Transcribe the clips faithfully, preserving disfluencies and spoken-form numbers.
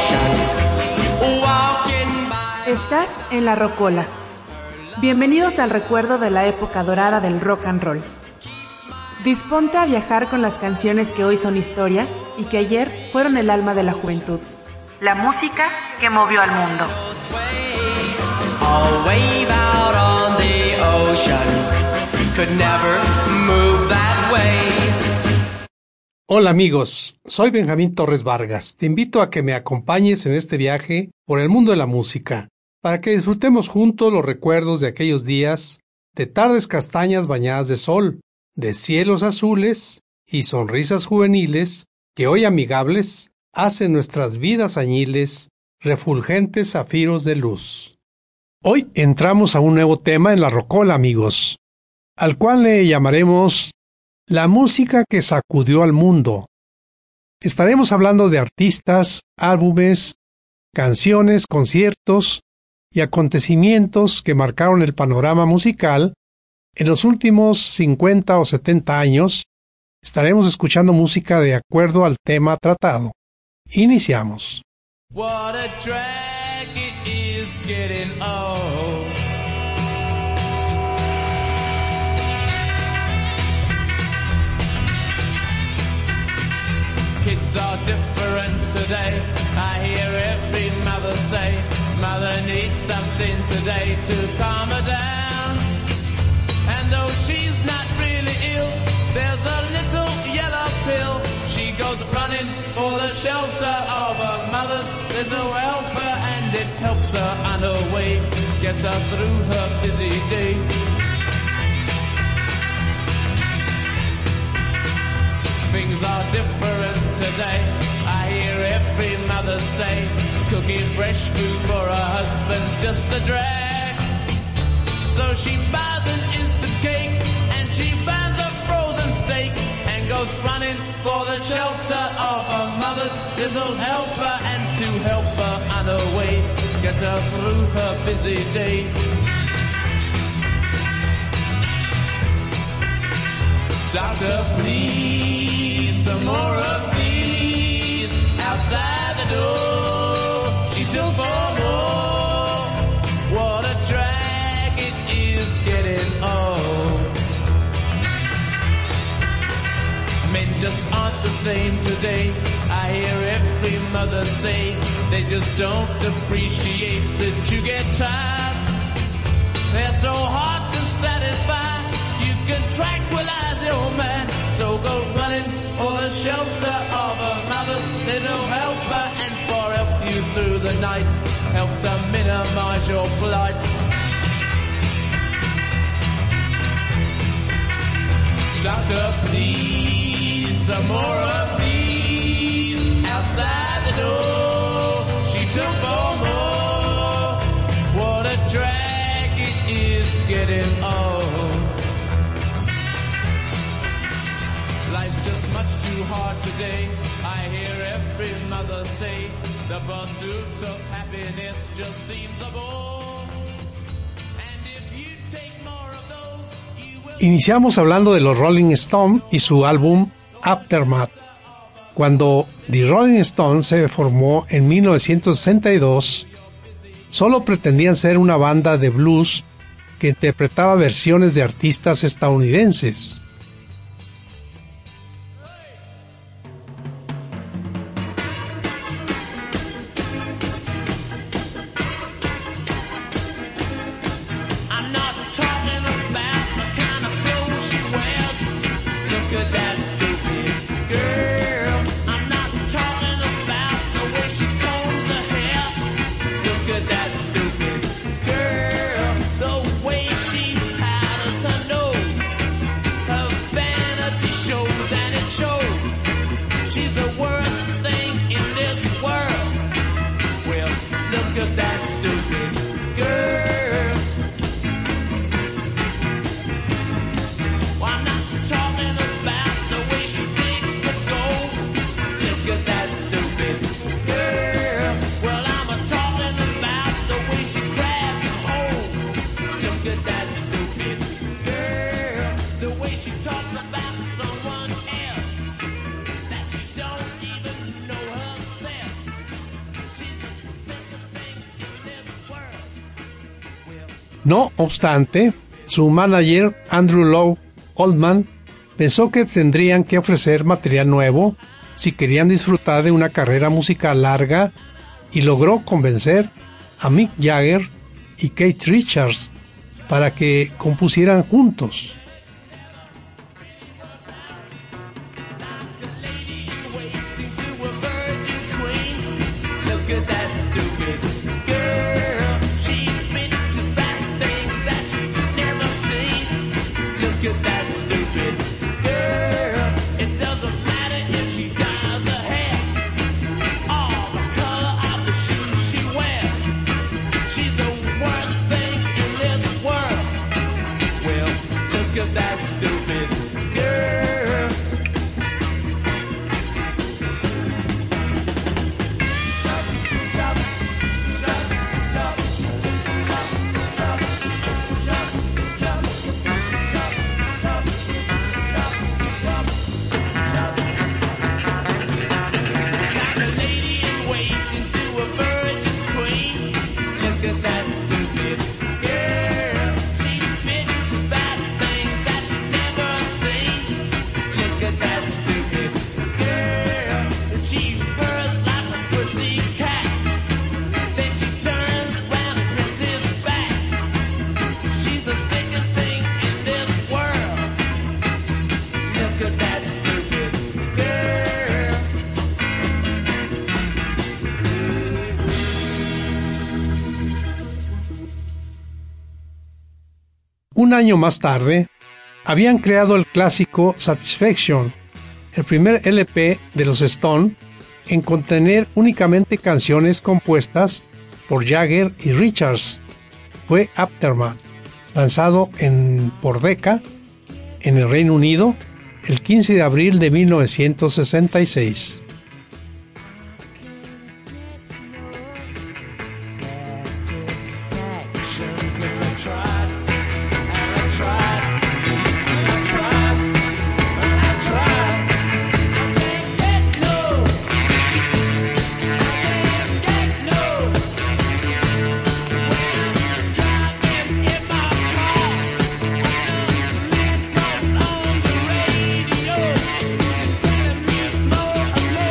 Estás en La Rocola. Bienvenidos al recuerdo de la época dorada del rock and roll. Disponte a viajar con las canciones que hoy son historia y que ayer fueron el alma de la juventud. La música que movió al mundo. Hola amigos, soy Benjamín Torres Vargas. Te invito a que me acompañes en este viaje por el mundo de la música, para que disfrutemos juntos los recuerdos de aquellos días, de tardes castañas bañadas de sol, de cielos azules y sonrisas juveniles que hoy amigables hacen nuestras vidas añiles refulgentes zafiros de luz. Hoy entramos a un nuevo tema en La Rocola, amigos, al cual le llamaremos La música que sacudió al mundo. Estaremos hablando de artistas, álbumes, canciones, conciertos y acontecimientos que marcaron el panorama musical en los últimos cincuenta o setenta años. Estaremos escuchando música de acuerdo al tema tratado. Iniciamos. What a drag it is getting old. Kids are different today. I hear every mother say, mother needs something today to calm her down. And though she's not really ill, there's a little yellow pill. She goes running for the shelter of her mother's little helper, and it helps her on her way, gets her through her busy day. Things are different today. I hear every mother say, cooking fresh food for her husband's just a drag. So she buys an instant cake and she buys a frozen steak and goes running for the shelter of her mother's little helper, and to help her on her way, gets her through her busy day. Doctor, please, some more of these outside the door. She took for more. What a drag it is getting old. Men just aren't the same today. I hear every mother say they just don't appreciate that you get tired. They're so hard to satisfy. You can tranquilize your man, so go running for the shelter of a mother's little helper, and for help you through the night, help to minimize your plight. Doctor, please, some more of these outside the door. She took for more. What a drag it is getting old. Life's just much too hard today. I hear every mother say the pursuit of happiness just seems a bore. And if you take more of those, you will... Iniciamos hablando de los Rolling Stones y su álbum Aftermath. Cuando The Rolling Stones se formó en mil novecientos sesenta y dos, solo pretendían ser una banda de blues que interpretaba versiones de artistas estadounidenses. Her No obstante, su manager Andrew Lowe Oldham pensó que tendrían que ofrecer material nuevo si querían disfrutar de una carrera musical larga y logró convencer a Mick Jagger y Keith Richards para que compusieran juntos. Un año más tarde, habían creado el clásico Satisfaction, el primer L P de los Stones en contener únicamente canciones compuestas por Jagger y Richards. Fue Aftermath, lanzado en, por Decca en el Reino Unido el quince de abril de mil novecientos sesenta y seis. Oh,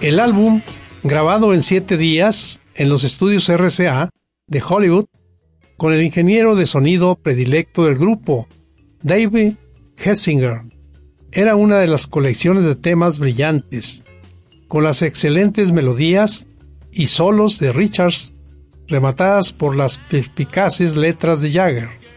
El álbum, grabado en siete días en los estudios R C A de Hollywood, con el ingeniero de sonido predilecto del grupo, David Hessinger, era una de las colecciones de temas brillantes, con las excelentes melodías y solos de Richards, rematadas por las perspicaces letras de Jagger.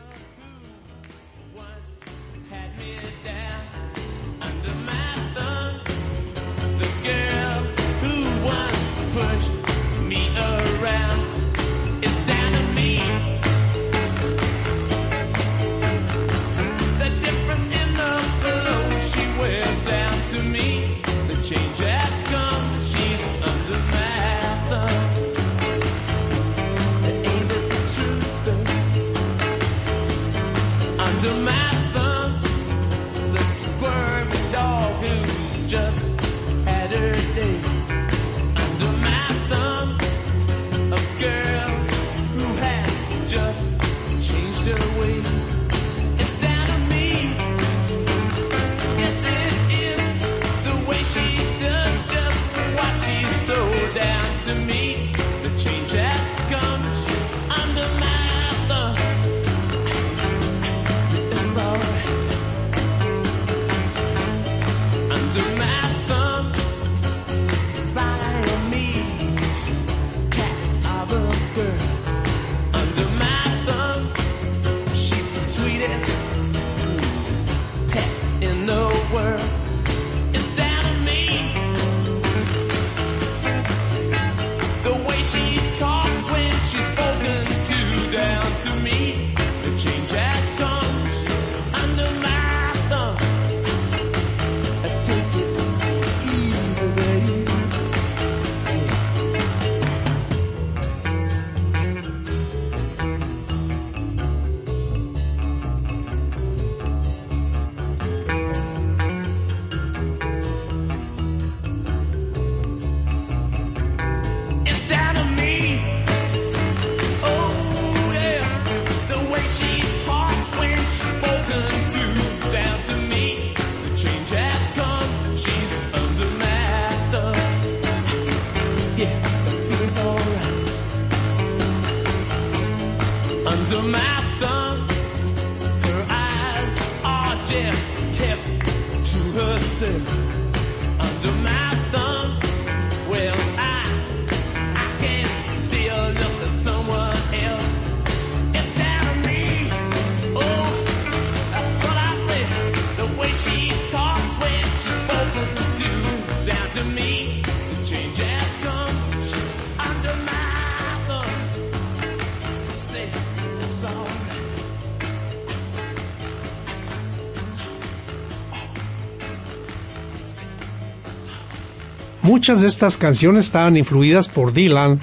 Muchas de estas canciones estaban influidas por Dylan,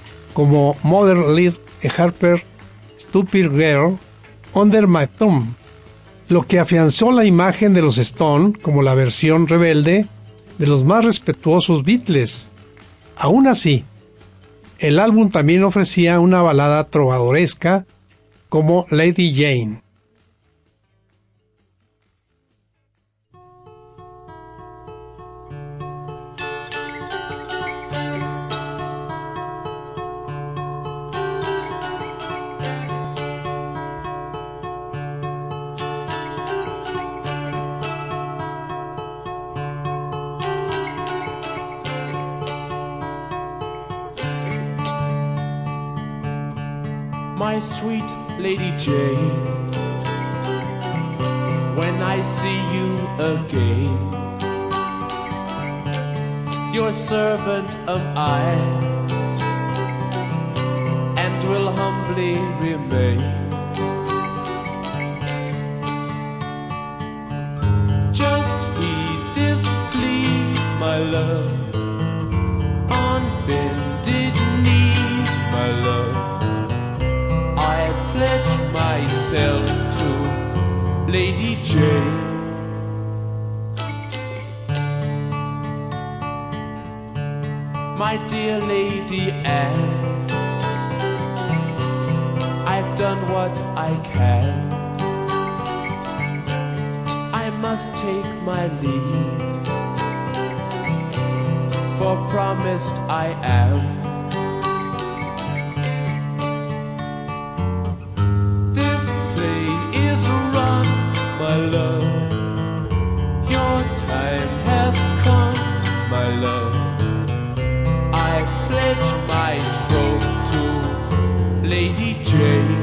como Mother Lead a Harper, Stupid Girl, Under My Thumb, lo que afianzó la imagen de los Stone como la versión rebelde de los más respetuosos Beatles. Aún así, el álbum también ofrecía una balada trovadoresca como Lady Jane. My sweet Lady Jane, when I see you again, your servant am I, and will humbly remain. Just heed this plea, my love, on bended knees, my love, I pledge myself to Lady Jane. My dear Lady Anne, I've done what I can. I must take my leave. for promised I am. This play is run, my love. Your time has come, my love. I pledge my troth to Lady Jane.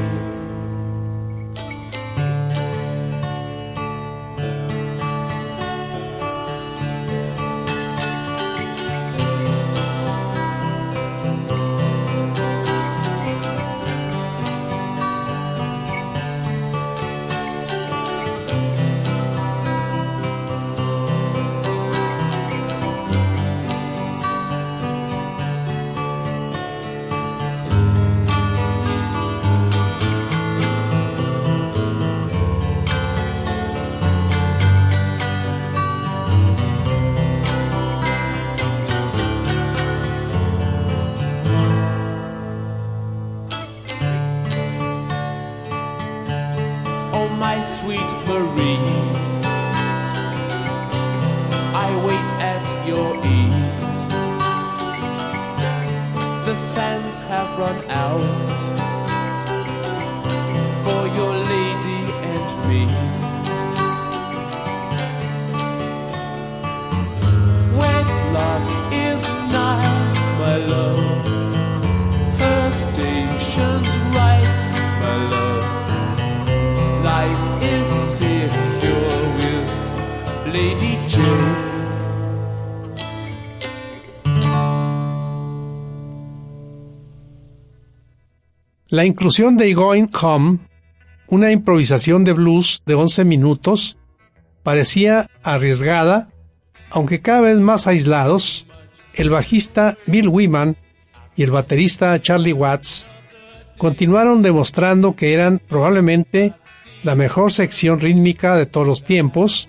La inclusión de Going Home, una improvisación de blues de once minutos, parecía arriesgada, aunque cada vez más aislados, el bajista Bill Wyman y el baterista Charlie Watts continuaron demostrando que eran probablemente la mejor sección rítmica de todos los tiempos,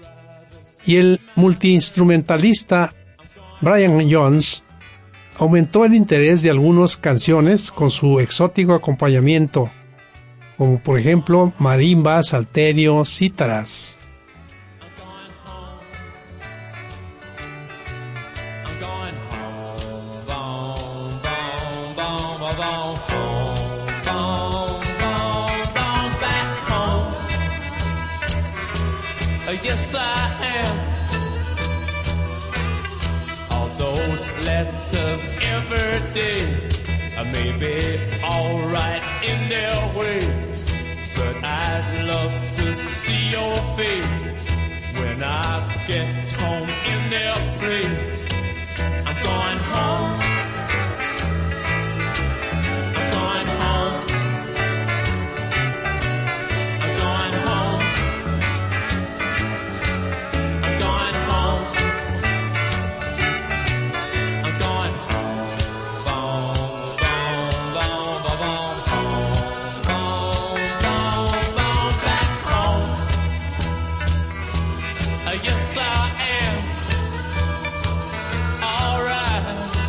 y el multiinstrumentalista Brian Jones aumentó el interés de algunas canciones con su exótico acompañamiento, como por ejemplo marimba, salterio, cítaras. Yes, I am. All those letters every day I may be alright in their way, but I'd love to see your face when I get home in their place. I'm going home. I'm going home. I'm going home. I'm going home. I'm going home. Boom, boom, boom, boom, boom, home. Boom, boom, boom, back home. Uh, yes, I am. All right.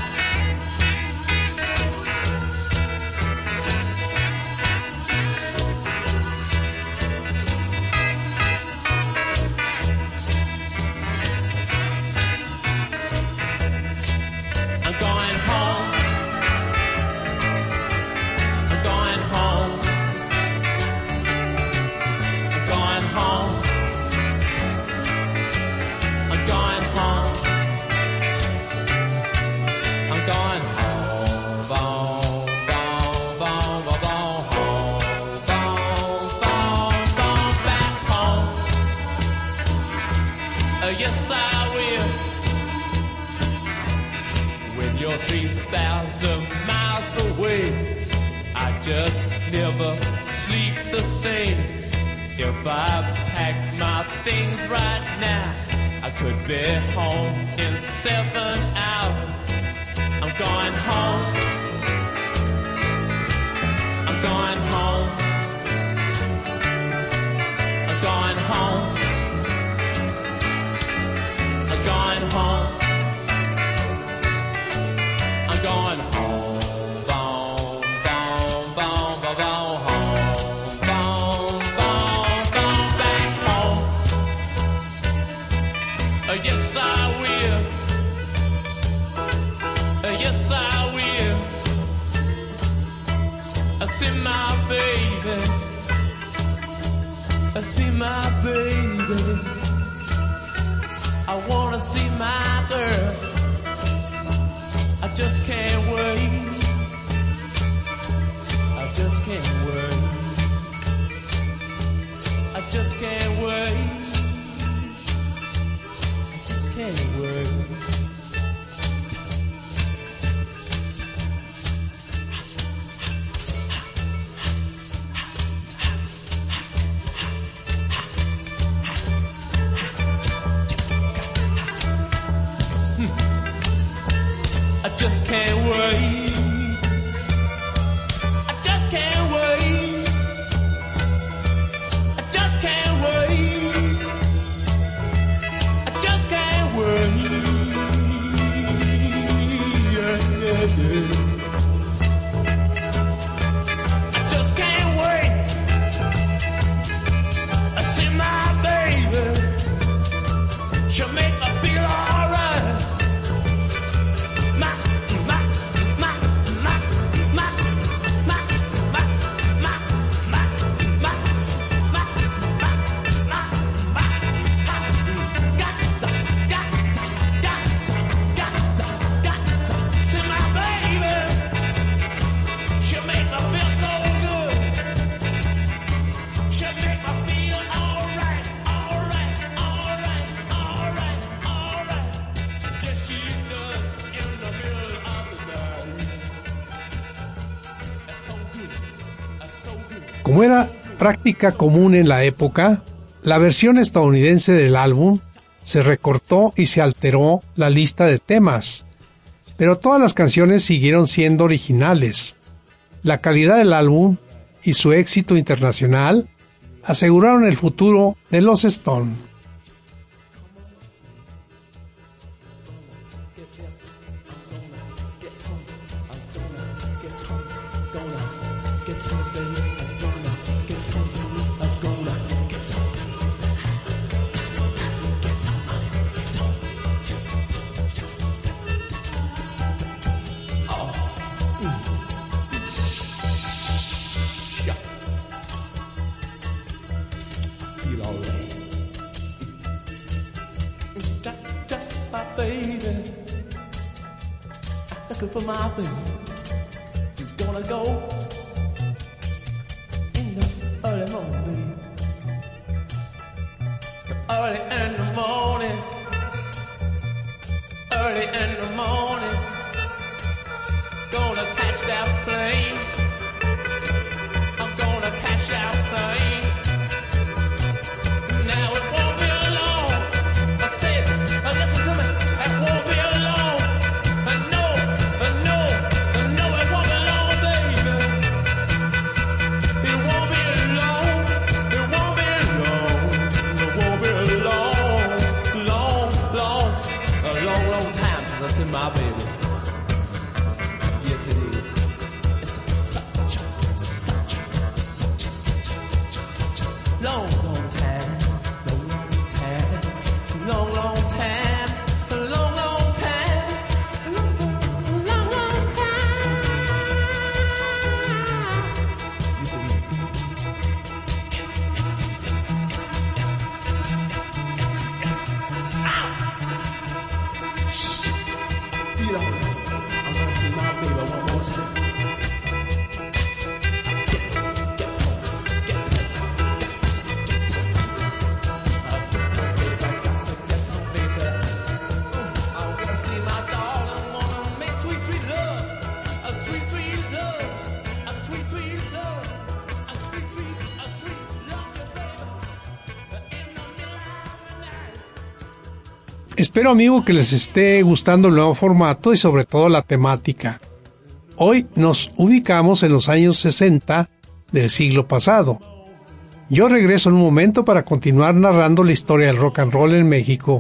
I'm going home. I'm going home. I'm going home. I'm going home. I'm going home. Boom, boom, boom, boom, boom, home. Boom, boom, boom, back home. Uh, yes, I will. When you're three thousand miles away, I just never sleep the same. If I packed my things right now, I could be home in seven hours. I'm going home. I'm going home. I'm going home. I'm going home. I'm going home. Boom, boom, boom, boom, boom, home. Boom, boom, boom, back home. Uh, yes, I will. thy will. I see my baby, I see my baby. I wanna see my girl, I just can't wait, I just can't wait, I just can't wait, I just can't wait. I just can't wait. I just can't wait. I just can't wait. I just can't wait. Yeah, yeah, yeah. I just can't wait. I see my baby. She'll make me feel alright. Como era práctica común en la época, la versión estadounidense del álbum se recortó y se alteró la lista de temas, pero todas las canciones siguieron siendo originales. La calidad del álbum y su éxito internacional aseguraron el futuro de los Stones. For my baby, you gonna go in the early morning, early in the morning, early in the morning, gonna catch that plane, I'm gonna catch that plane, now it won't be long, I said, listen to me, it won't be long, I know. My baby, yes it is. It's such, such, such, such, such, long, long time, long, long time, long, long time, long, long time, long, long, long time. Yes it is. You know, I'm gonna see my baby one more time. Get, get home, get home, get home. I get home, baby, I got to get home, baby. I'm gonna see my darling, wanna make sweet, sweet love, a sweet, sweet love, a sweet, sweet love, a sweet, sweet, a sweet love, baby, in the middle of the night. Espero, amigo, que les esté gustando el nuevo formato y sobre todo la temática. Hoy nos ubicamos en los años sesenta del siglo pasado. Yo regreso en un momento para continuar narrando la historia del rock and roll en México.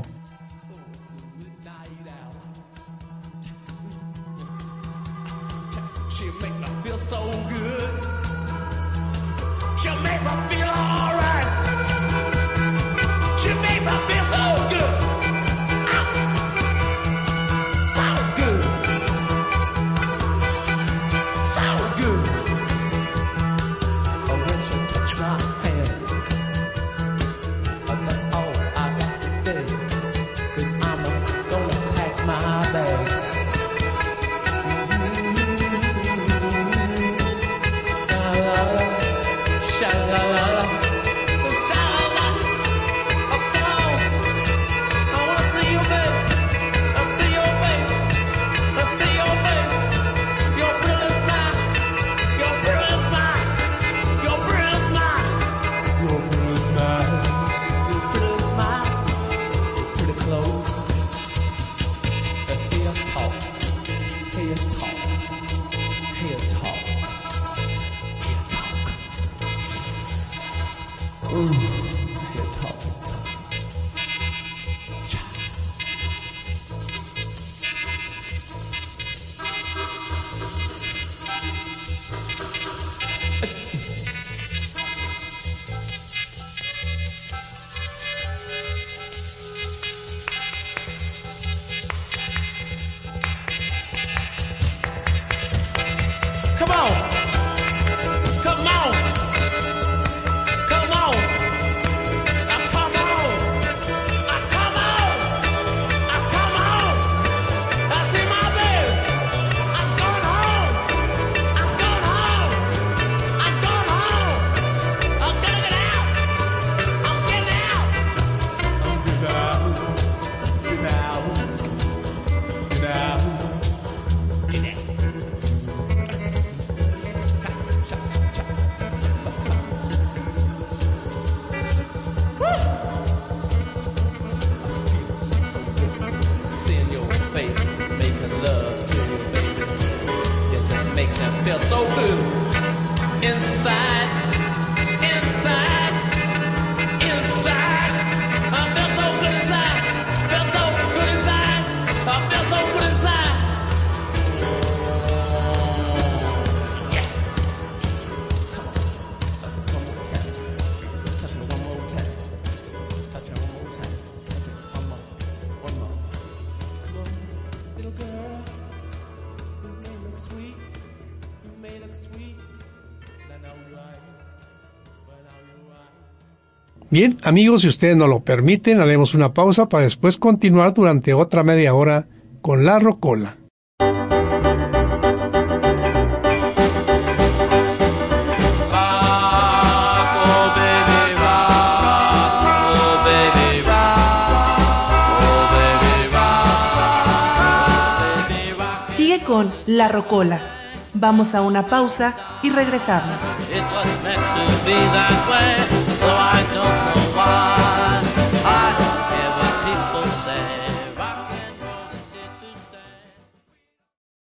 Come on. Come on. Come on. Now come on. Now come on. Now come on. I see my baby. I'm going home. I'm going home. I'm going home. I'm gonna get out. I'm getting out. I'm getting out. Get out. Get out. Get out. Seeing your face, making love to you, baby. Yes, it makes you feel so good. Inside, inside, inside. I feel so good inside. Feel so good inside. I feel so good inside. Yeah. Come on. Touch me one more time. Touch me one more time. Touch me one more time. Touch me one more. One more. Come on, little girl. You may look sweet. You may look sweet. But I know you are. But now you are. Bien, amigos, si ustedes nos lo permiten, haremos una pausa para después continuar durante otra media hora con La Rocola. Sigue con La Rocola. Vamos a una pausa y regresamos. It was meant to be that way.